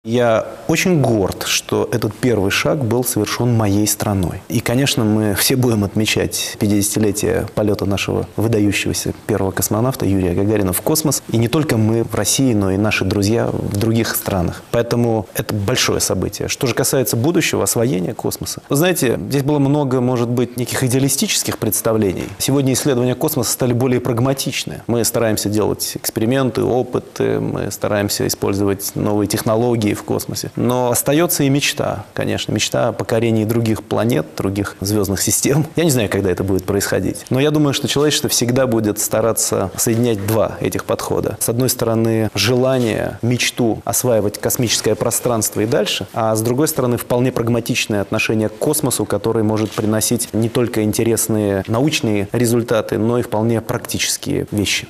Я очень горд, что этот первый шаг был совершен моей страной. И, конечно, мы все будем отмечать 50-летие полета нашего выдающегося первого космонавта Юрия Гагарина в космос. И не только мы в России, но и наши друзья в других странах. Поэтому это большое событие. Что же касается будущего освоения космоса. Вы знаете, здесь было много, может быть, неких идеалистических представлений. Сегодня исследования космоса стали более прагматичны. Мы стараемся делать эксперименты, опыты, мы стараемся использовать новые технологии в космосе. Но остается и мечта, конечно. Мечта о покорении других планет, других звездных систем. Я не знаю, когда это будет происходить. Но я думаю, что человечество всегда будет стараться соединять два этих подхода. С одной стороны, желание, мечту осваивать космическое пространство и дальше, а с другой стороны, вполне прагматичное отношение к космосу, который может приносить не только интересные научные результаты, но и вполне практические вещи.